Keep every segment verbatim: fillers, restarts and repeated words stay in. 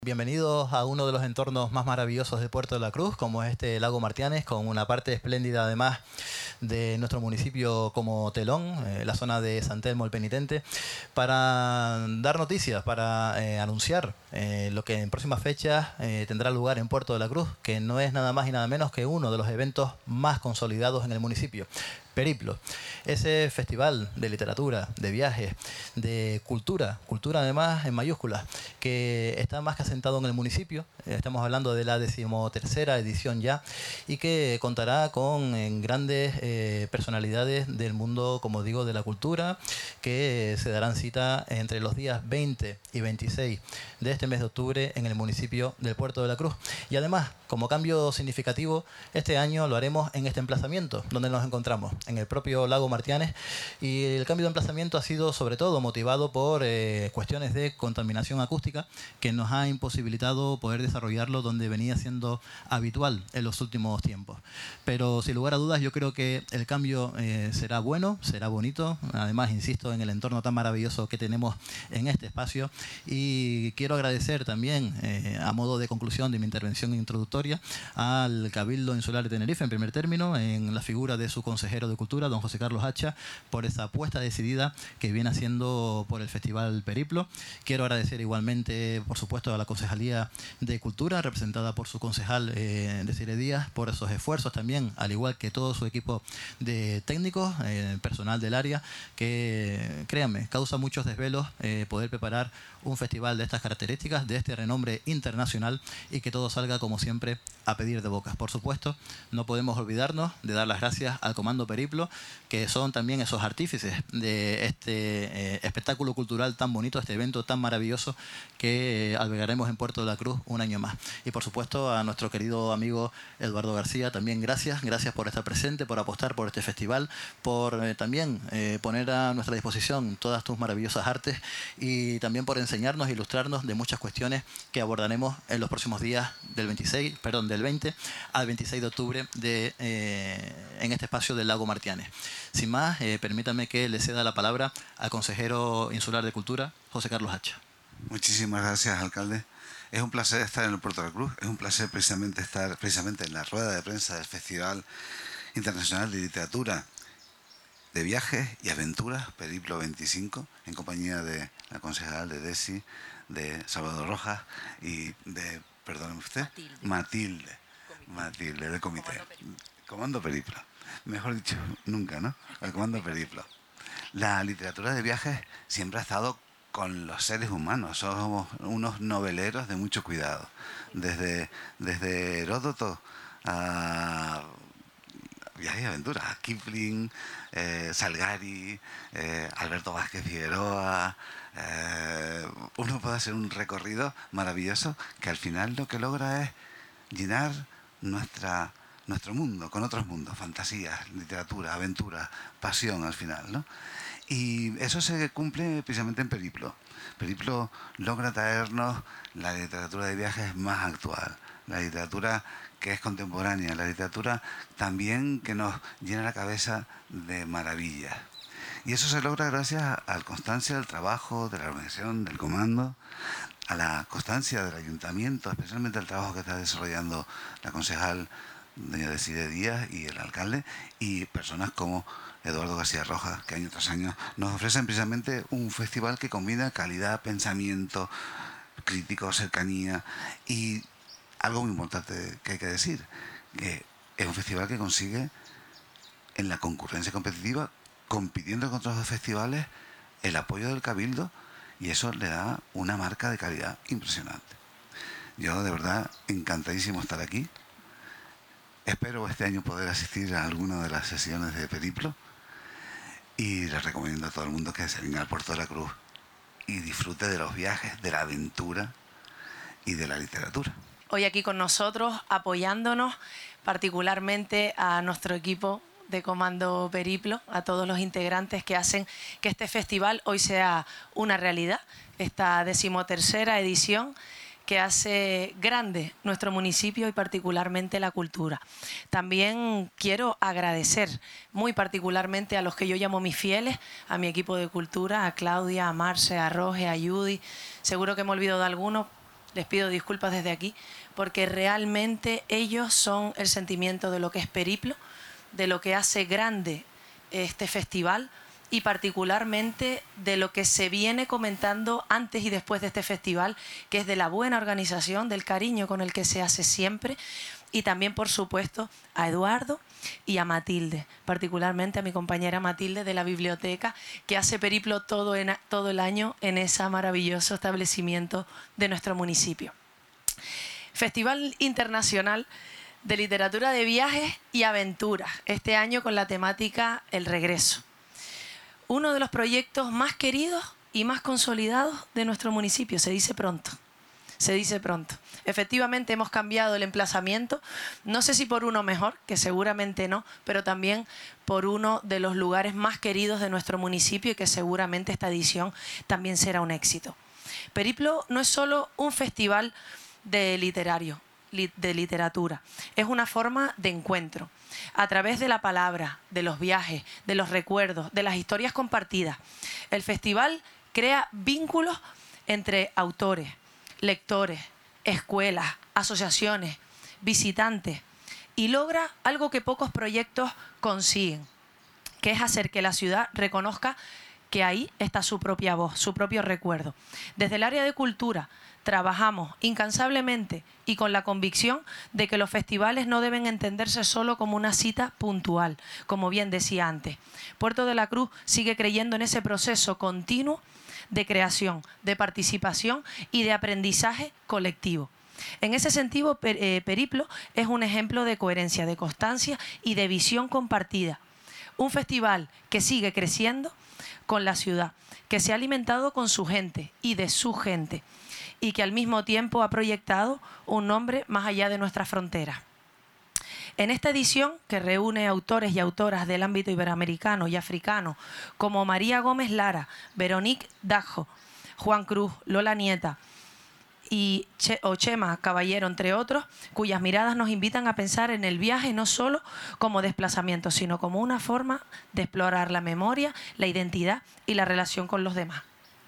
Bienvenidos a uno de los entornos más maravillosos de Puerto de la Cruz, como es este Lago Martianes, con una parte espléndida además de nuestro municipio como telón, eh, la zona de San Telmo el Penitente, para dar noticias, para eh, anunciar eh, lo que en próximas fechas eh, tendrá lugar en Puerto de la Cruz, que no es nada más y nada menos que uno de los eventos más consolidados en el municipio. Periplo, ese festival de literatura, de viajes, de cultura, cultura además en mayúsculas, que está más que asentado en el municipio. Estamos hablando de la decimotercera edición ya, y que contará con en grandes eh, personalidades del mundo, como digo, de la cultura, que se darán cita entre los días veinte y veintiséis de este mes de octubre en el municipio del Puerto de la Cruz. Y además, como cambio significativo, este año lo haremos en este emplazamiento donde nos encontramos, en el propio Lago Martianes, y el cambio de emplazamiento ha sido sobre todo motivado por eh, cuestiones de contaminación acústica que nos ha imposibilitado poder desarrollarlo donde venía siendo habitual en los últimos tiempos. Pero sin lugar a dudas yo creo que el cambio eh, será bueno, será bonito, además insisto en el entorno tan maravilloso que tenemos en este espacio, y quiero agradecer también eh, a modo de conclusión de mi intervención introductoria al Cabildo Insular de Tenerife en primer término, en la figura de su consejero de Cultura, don José Carlos Hacha, por esa apuesta decidida que viene haciendo por el Festival Periplo. Quiero agradecer igualmente, por supuesto, a la Concejalía de Cultura, representada por su concejal eh, Desiree Díaz, por esos esfuerzos también, al igual que todo su equipo de técnicos, eh, personal del área, que, créanme, causa muchos desvelos eh, poder preparar un festival de estas características, de este renombre internacional, y que todo salga, como siempre, a pedir de bocas. Por supuesto, no podemos olvidarnos de dar las gracias al Comando Periplo, que son también esos artífices de este eh, espectáculo cultural tan bonito, este evento tan maravilloso que eh, albergaremos en Puerto de la Cruz un año más. Y por supuesto a nuestro querido amigo Eduardo García, también gracias, gracias por estar presente, por apostar por este festival, por eh, también eh, poner a nuestra disposición todas tus maravillosas artes, y también por enseñarnos e ilustrarnos de muchas cuestiones que abordaremos en los próximos días del veintiséis, perdón, del veinte al veintiséis de octubre de, eh, en este espacio del Lago Martianes. Sin más, eh, permítame que le ceda la palabra al consejero insular de Cultura, José Carlos Hacha. Muchísimas gracias, alcalde. Es un placer estar en el Puerto de la Cruz, es un placer precisamente estar precisamente en la rueda de prensa del Festival Internacional de Literatura de Viajes y Aventuras, Periplo veinticinco, en compañía de la concejal de Desi, de Salvador Rojas y de, perdóneme usted, Matilde, Matilde, Matilde del comité. Comando Periplo. Mejor dicho, nunca, ¿no? El Comando Periplo. La literatura de viajes siempre ha estado con los seres humanos. Somos unos noveleros de mucho cuidado. Desde, desde Heródoto a Viajes y Aventuras, a Kipling, eh, Salgari, eh, Alberto Vázquez Figueroa. Eh, uno puede hacer un recorrido maravilloso que al final lo que logra es llenar nuestra... nuestro mundo, con otros mundos, fantasías, literatura, aventura, pasión al final, ¿no? Y eso se cumple precisamente en Periplo. Periplo logra traernos la literatura de viajes más actual, la literatura que es contemporánea, la literatura también que nos llena la cabeza de maravillas. Y eso se logra gracias a la constancia del trabajo, de la organización, del comando, a la constancia del ayuntamiento, especialmente el trabajo que está desarrollando la concejal doña Desiree Díaz y el alcalde, y personas como Eduardo García Rojas, que año tras año nos ofrecen precisamente un festival que combina calidad, pensamiento crítico, cercanía, y algo muy importante que hay que decir, que es un festival que consigue en la concurrencia competitiva, compitiendo con otros festivales, el apoyo del Cabildo, y eso le da una marca de calidad impresionante. Yo de verdad encantadísimo estar aquí. Espero este año poder asistir a alguna de las sesiones de Periplo, y les recomiendo a todo el mundo que se venga al Puerto de la Cruz y disfrute de los viajes, de la aventura y de la literatura. Hoy aquí con nosotros, apoyándonos particularmente a nuestro equipo de Comando Periplo, a todos los integrantes que hacen que este festival hoy sea una realidad, esta decimotercera edición que hace grande nuestro municipio y particularmente la cultura. También quiero agradecer muy particularmente a los que yo llamo mis fieles, a mi equipo de cultura, a Claudia, a Marce, a Roge, a Judy. Seguro que me olvido de alguno, les pido disculpas desde aquí, porque realmente ellos son el sentimiento de lo que es Periplo, de lo que hace grande este festival y particularmente de lo que se viene comentando antes y después de este festival, que es de la buena organización, del cariño con el que se hace siempre, y también, por supuesto, a Eduardo y a Matilde, particularmente a mi compañera Matilde de la biblioteca, que hace Periplo todo, en, todo el año en ese maravilloso establecimiento de nuestro municipio. Festival Internacional de Literatura de Viajes y Aventuras, este año con la temática El Regreso. Uno de los proyectos más queridos y más consolidados de nuestro municipio, se dice pronto. Se dice pronto. Efectivamente hemos cambiado el emplazamiento, no sé si por uno mejor, que seguramente no, pero también por uno de los lugares más queridos de nuestro municipio y que seguramente esta edición también será un éxito. Periplo no es solo un festival de literario, de literatura, es una forma de encuentro a través de la palabra, de los viajes, de los recuerdos, de las historias compartidas. El festival crea vínculos entre autores, lectores, escuelas, asociaciones, visitantes y logra algo que pocos proyectos consiguen, que es hacer que la ciudad reconozca que ahí está su propia voz, su propio recuerdo. Desde el área de cultura trabajamos incansablemente y con la convicción de que los festivales no deben entenderse solo como una cita puntual, como bien decía antes. Puerto de la Cruz sigue creyendo en ese proceso continuo de creación, de participación y de aprendizaje colectivo. En ese sentido, Periplo es un ejemplo de coherencia, de constancia y de visión compartida. Un festival que sigue creciendo con la ciudad, que se ha alimentado con su gente y de su gente, y que al mismo tiempo ha proyectado un nombre más allá de nuestras fronteras. En esta edición, que reúne autores y autoras del ámbito iberoamericano y africano, como María Gómez Lara, Veronique Dajo, Juan Cruz, Lola Nieta y che, o Chema Caballero, entre otros, cuyas miradas nos invitan a pensar en el viaje no solo como desplazamiento, sino como una forma de explorar la memoria, la identidad y la relación con los demás.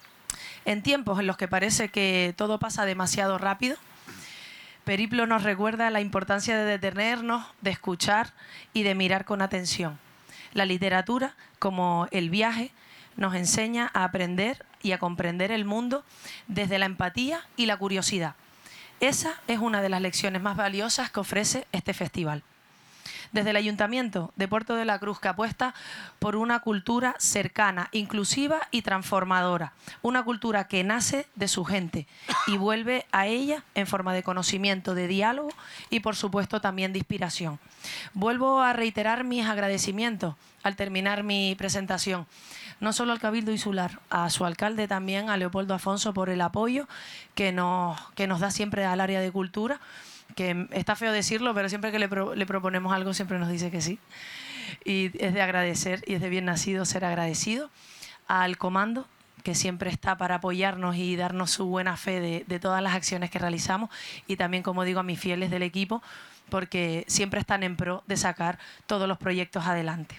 En tiempos en los que parece que todo pasa demasiado rápido, Periplo nos recuerda la importancia de detenernos, de escuchar y de mirar con atención. La literatura, como el viaje, nos enseña a aprender y a comprender el mundo desde la empatía y la curiosidad. Esa es una de las lecciones más valiosas que ofrece este festival. Desde el Ayuntamiento de Puerto de la Cruz, que apuesta por una cultura cercana, inclusiva y transformadora. Una cultura que nace de su gente y vuelve a ella en forma de conocimiento, de diálogo y, por supuesto, también de inspiración. Vuelvo a reiterar mis agradecimientos al terminar mi presentación. No solo al Cabildo Insular, a su alcalde también, a Leopoldo Afonso, por el apoyo que nos, que nos da siempre al área de cultura, que está feo decirlo, pero siempre que le, pro, le proponemos algo siempre nos dice que sí. Y es de agradecer y es de bien nacido ser agradecido. Al comando, que siempre está para apoyarnos y darnos su buena fe de, de todas las acciones que realizamos. Y también, como digo, a mis fieles del equipo, porque siempre están en pro de sacar todos los proyectos adelante.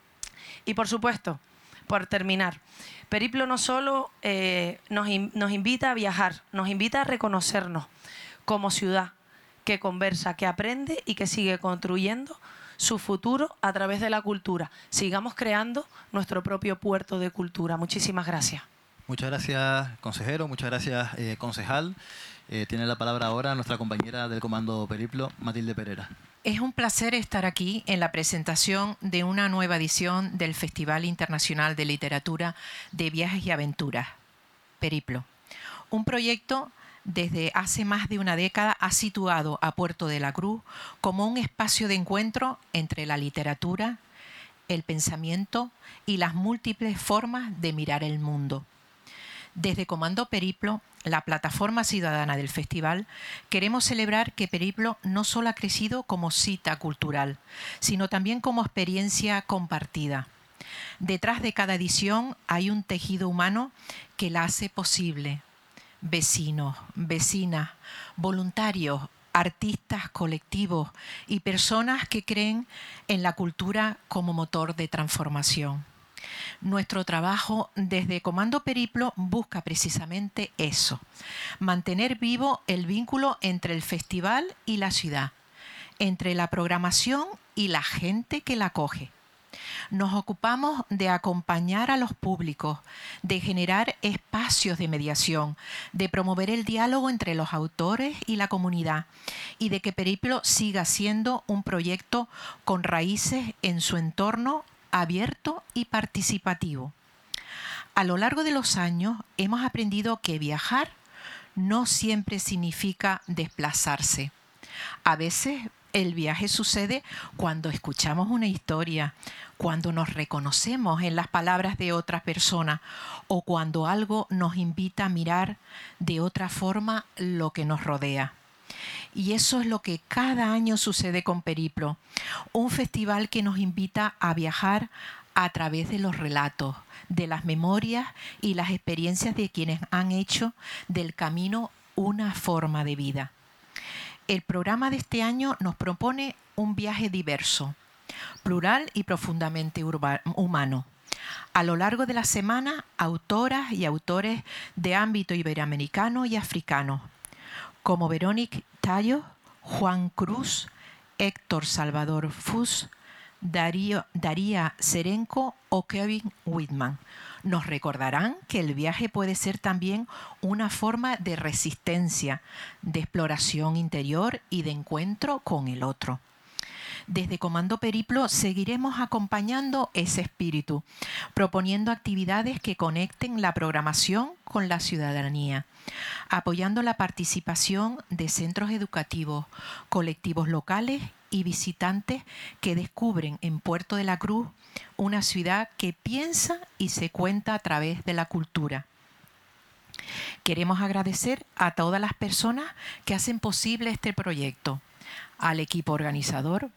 Y por supuesto, por terminar, Periplo no solo eh, nos, in, nos invita a viajar, nos invita a reconocernos como ciudad, que conversa, que aprende y que sigue construyendo su futuro a través de la cultura. Sigamos creando nuestro propio puerto de cultura. Muchísimas gracias. Muchas gracias, consejero. Muchas gracias, eh, concejal. Eh, tiene la palabra ahora nuestra compañera del Comando Periplo, Matilde Pereira. Es un placer estar aquí en la presentación de una nueva edición del Festival Internacional de Literatura de Viajes y Aventuras, Periplo. Un proyecto desde hace más de una década ha situado a Puerto de la Cruz como un espacio de encuentro entre la literatura, el pensamiento y las múltiples formas de mirar el mundo. Desde Comando Periplo, la plataforma ciudadana del festival, queremos celebrar que Periplo no solo ha crecido como cita cultural, sino también como experiencia compartida. Detrás de cada edición hay un tejido humano que la hace posible. Vecinos, vecinas, voluntarios, artistas colectivos y personas que creen en la cultura como motor de transformación. Nuestro trabajo desde Comando Periplo busca precisamente eso, mantener vivo el vínculo entre el festival y la ciudad, entre la programación y la gente que la acoge. Nos ocupamos de acompañar a los públicos, de generar espacios de mediación, de promover el diálogo entre los autores y la comunidad y de que Periplo siga siendo un proyecto con raíces en su entorno abierto y participativo. A lo largo de los años hemos aprendido que viajar no siempre significa desplazarse. A veces el viaje sucede cuando escuchamos una historia, cuando nos reconocemos en las palabras de otra persona o cuando algo nos invita a mirar de otra forma lo que nos rodea. Y eso es lo que cada año sucede con Periplo, un festival que nos invita a viajar a través de los relatos, de las memorias y las experiencias de quienes han hecho del camino una forma de vida. El programa de este año nos propone un viaje diverso, plural y profundamente humano. A lo largo de la semana, autoras y autores de ámbito iberoamericano y africano, como Verónica Tallo, Juan Cruz, Héctor Salvador Fus, Darío, Daría Serenco o Kevin Whitman. Nos recordarán que el viaje puede ser también una forma de resistencia, de exploración interior y de encuentro con el otro. Desde Comando Periplo seguiremos acompañando ese espíritu, proponiendo actividades que conecten la programación con la ciudadanía, apoyando la participación de centros educativos, colectivos locales y visitantes que descubren en Puerto de la Cruz una ciudad que piensa y se cuenta a través de la cultura. Queremos agradecer a todas las personas que hacen posible este proyecto, al equipo organizador,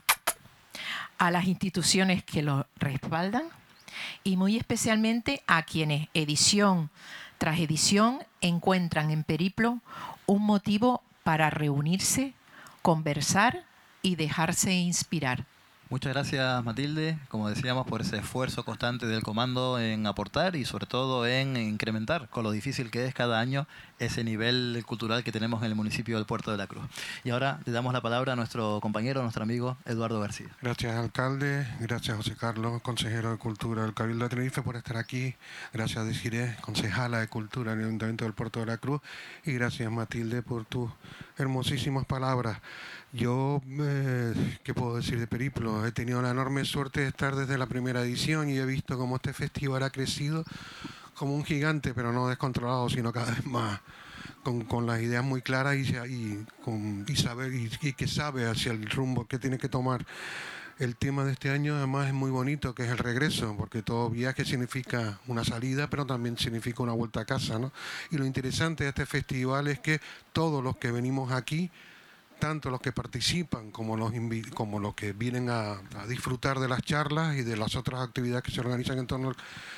a las instituciones que lo respaldan y muy especialmente a quienes edición tras edición encuentran en Periplo un motivo para reunirse, conversar y dejarse inspirar. Muchas gracias, Matilde, como decíamos, por ese esfuerzo constante del comando en aportar y sobre todo en incrementar, con lo difícil que es cada año, ese nivel cultural que tenemos en el municipio del Puerto de la Cruz. Y ahora le damos la palabra a nuestro compañero, a nuestro amigo Eduardo García. Gracias, alcalde. Gracias, José Carlos, consejero de Cultura del Cabildo de Tenerife, por estar aquí. Gracias, Desiree, concejala de Cultura en el Ayuntamiento del Puerto de la Cruz. Y gracias, Matilde, por tus hermosísimas palabras. Yo, eh, ¿qué puedo decir de Periplo? He tenido la enorme suerte de estar desde la primera edición y he visto cómo este festival ha crecido como un gigante, pero no descontrolado, sino cada vez más, con, con las ideas muy claras y, y, con, y, saber, y, y que sabe hacia el rumbo que tiene que tomar. El tema de este año además es muy bonito, que es el regreso, porque todo viaje significa una salida, pero también significa una vuelta a casa, ¿no? Y lo interesante de este festival es que todos los que venimos aquí, tanto los que participan como los, como los que vienen a, a disfrutar de las charlas y de las otras actividades que se organizan en torno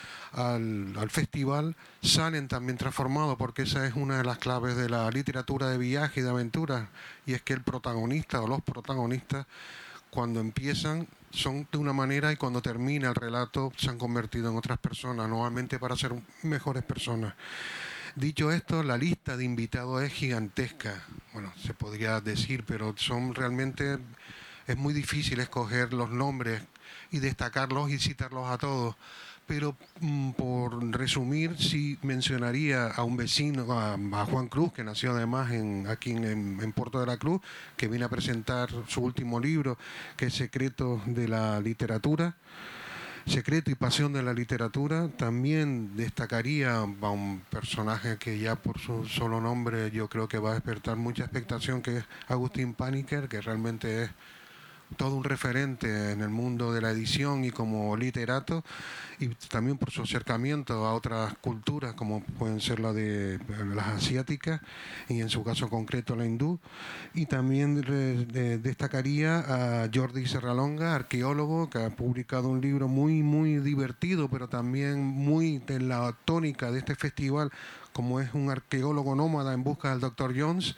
al, al festival, salen también transformados, porque esa es una de las claves de la literatura de viaje y de aventura, y es que el protagonista o los protagonistas, cuando empiezan, son de una manera y cuando termina el relato se han convertido en otras personas, normalmente para ser mejores personas. Dicho esto, la lista de invitados es gigantesca. Bueno, se podría decir, pero son realmente, es muy difícil escoger los nombres y destacarlos y citarlos a todos. Pero mm, por resumir, sí mencionaría a un vecino, a, a Juan Cruz, que nació además en, aquí en, en Puerto de la Cruz, que viene a presentar su último libro, que es Secretos de la Literatura. Secreto y pasión de la literatura. También destacaría a un personaje que ya por su solo nombre yo creo que va a despertar mucha expectación, que es Agustín Paniker, que realmente es todo un referente en el mundo de la edición y como literato, y también por su acercamiento a otras culturas como pueden ser la de las asiáticas y en su caso concreto la hindú. Y también de, destacaría a Jordi Serralonga, arqueólogo, que ha publicado un libro muy muy divertido, pero también muy en la tónica de este festival, como es un arqueólogo nómada en busca del doctor Jones.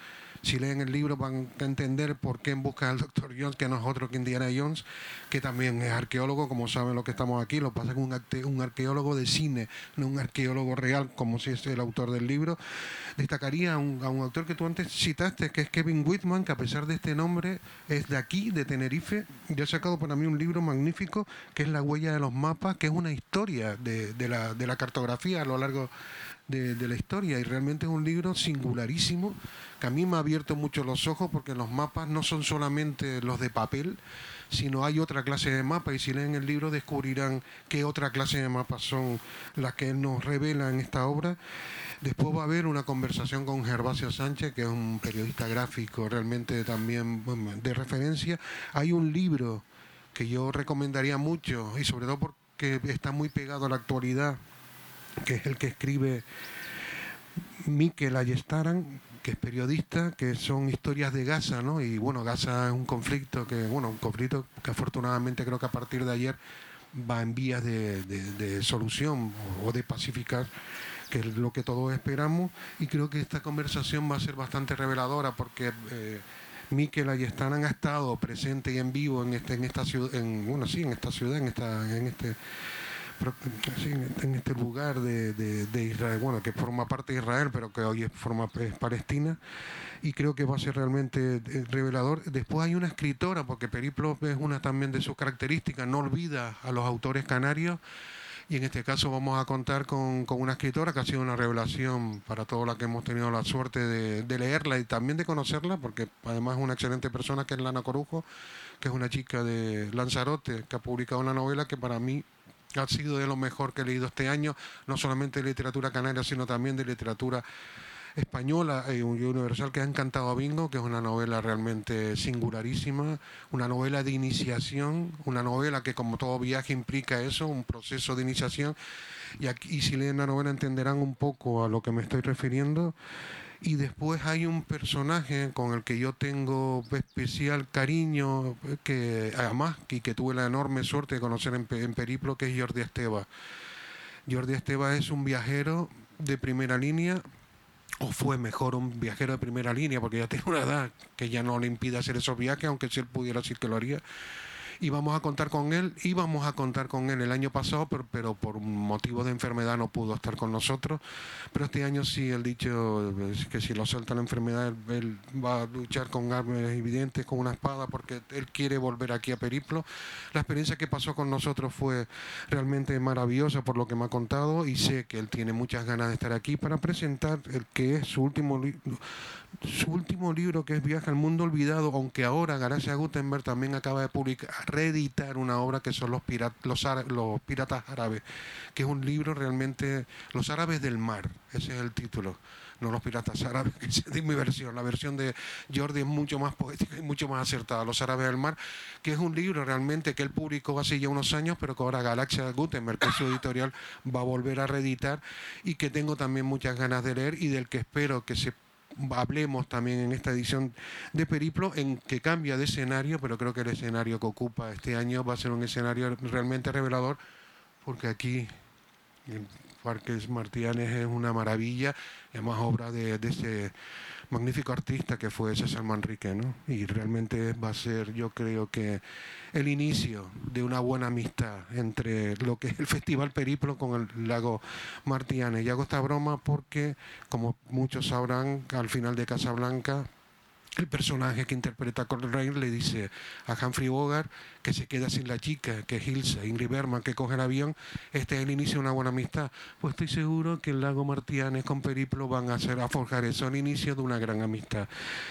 Si leen el libro van a entender por qué En busca del doctor Jones, que no es otro que Indiana Jones, que también es arqueólogo, como saben los que estamos aquí. Lo que pasa es que un, arte, un arqueólogo de cine, no un arqueólogo real, como si es el autor del libro. Destacaría a un, a un autor que tú antes citaste, que es Kevin Whitman, que a pesar de este nombre es de aquí, de Tenerife. Yo he sacado para mí un libro magnífico, que es La huella de los mapas, que es una historia de, de, la, de la cartografía a lo largo De, de la historia, y realmente es un libro singularísimo que a mí me ha abierto mucho los ojos, porque los mapas no son solamente los de papel, sino hay otra clase de mapas, y si leen el libro descubrirán qué otra clase de mapas son las que él nos revela en esta obra. Después va a haber una conversación con Gervasio Sánchez, que es un periodista gráfico realmente también, bueno, de referencia. Hay un libro que yo recomendaría mucho, y sobre todo porque está muy pegado a la actualidad, que es el que escribe Mikel Ayestaran, que es periodista, que son historias de Gaza, ¿no? Y bueno, Gaza es un conflicto que, bueno, un conflicto que afortunadamente creo que a partir de ayer va en vías de, de, de solución o de pacificar, que es lo que todos esperamos, y creo que esta conversación va a ser bastante reveladora, porque eh, Mikel Ayestaran ha estado presente y en vivo en este, en esta ciudad, en, bueno, sí, en esta ciudad, en esta, en este Sí, en este lugar de, de, de Israel, bueno, que forma parte de Israel, pero que hoy es, forma, es Palestina, y creo que va a ser realmente revelador. Después hay una escritora, porque Periplo es una también de sus características, no olvida a los autores canarios, y en este caso vamos a contar con, con una escritora que ha sido una revelación para todos los que hemos tenido la suerte de, de leerla y también de conocerla, porque además es una excelente persona, que es Lana Corujo, que es una chica de Lanzarote, que ha publicado una novela que para mí ha sido de lo mejor que he leído este año, no solamente de literatura canaria, sino también de literatura española y universal, que ha encantado a Bingo, que es una novela realmente singularísima, una novela de iniciación, una novela que, como todo viaje, implica eso, un proceso de iniciación, y, aquí, y si leen la novela entenderán un poco a lo que me estoy refiriendo. Y después hay un personaje con el que yo tengo especial cariño, que además y que tuve la enorme suerte de conocer en, en Periplo, que es Jordi Esteva. Jordi Esteva es un viajero de primera línea, o fue mejor un viajero de primera línea, porque ya tiene una edad que ya no le impide hacer esos viajes, aunque si él pudiera decir que lo haría. Y vamos a contar con él, íbamos a contar con él el año pasado, pero, pero por motivo de enfermedad no pudo estar con nosotros. Pero este año sí, el dicho es que si lo suelta la enfermedad, él, él va a luchar con armas evidentes, con una espada, porque él quiere volver aquí a Periplo. La experiencia que pasó con nosotros fue realmente maravillosa, por lo que me ha contado, y sé que él tiene muchas ganas de estar aquí para presentar el que es su último libro. Su último libro, que es Viaje al Mundo Olvidado, aunque ahora Garacia Gutenberg también acaba de publicar, reeditar una obra que son los, pirat, los, los Piratas Árabes, que es un libro realmente, Los Árabes del Mar, ese es el título, no Los Piratas Árabes, que es de mi versión, la versión de Jordi es mucho más poética y mucho más acertada, Los Árabes del Mar, que es un libro realmente que él publicó hace ya unos años, pero que ahora Galaxia Gutenberg, que es su editorial, va a volver a reeditar, y que tengo también muchas ganas de leer, y del que espero que se hablemos también en esta edición de Periplo, en que cambia de escenario, pero creo que el escenario que ocupa este año va a ser un escenario realmente revelador, porque aquí el Parque Martianes es una maravilla, y además obra de, de ese magnífico artista que fue César Manrique, ¿no? Y realmente va a ser, yo creo que el inicio de una buena amistad entre lo que es el Festival Periplo con el Lago Martianes. Y hago esta broma porque, como muchos sabrán, al final de Casablanca, el personaje que interpreta a Coleraine le dice a Humphrey Bogart que se queda sin la chica, que es Ilsa, Ingrid Bergman, que coge el avión. Este es el inicio de una buena amistad. Pues estoy seguro que el Lago Martianes con Periplo van a hacer a forjar eso, el inicio de una gran amistad.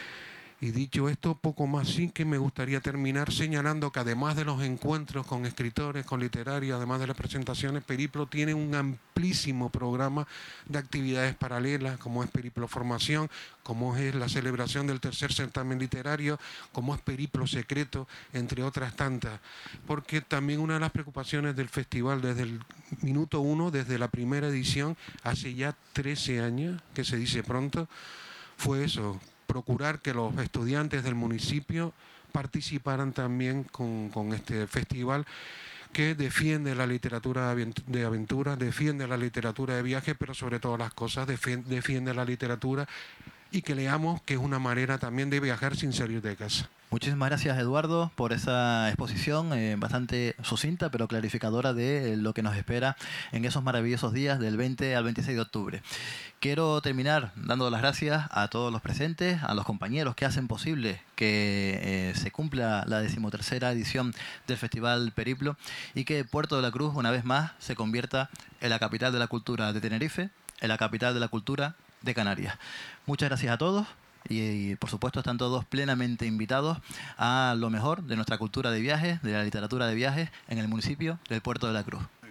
Y dicho esto, poco más sí que me gustaría terminar señalando que además de los encuentros con escritores, con literarios, además de las presentaciones, Periplo tiene un amplísimo programa de actividades paralelas, como es Periplo Formación, como es la celebración del tercer certamen literario, como es Periplo Secreto, entre otras tantas. Porque también una de las preocupaciones del festival desde el minuto uno, desde la primera edición, hace ya trece años, que se dice pronto, fue eso: procurar que los estudiantes del municipio participaran también con, con este festival que defiende la literatura de aventura, defiende la literatura de viaje, pero sobre todas las cosas defiende, defiende la literatura y que leamos que es una manera también de viajar sin salir de casa. Muchísimas gracias, Eduardo, por esa exposición eh, bastante sucinta pero clarificadora de lo que nos espera en esos maravillosos días del veinte al veintiséis de octubre. Quiero terminar dando las gracias a todos los presentes, a los compañeros que hacen posible que eh, se cumpla la decimotercera edición del Festival Periplo y que Puerto de la Cruz, una vez más, se convierta en la capital de la cultura de Tenerife, en la capital de la cultura de Canarias. Muchas gracias a todos. Y, y por supuesto están todos plenamente invitados a lo mejor de nuestra cultura de viajes, de la literatura de viajes en el municipio del Puerto de la Cruz.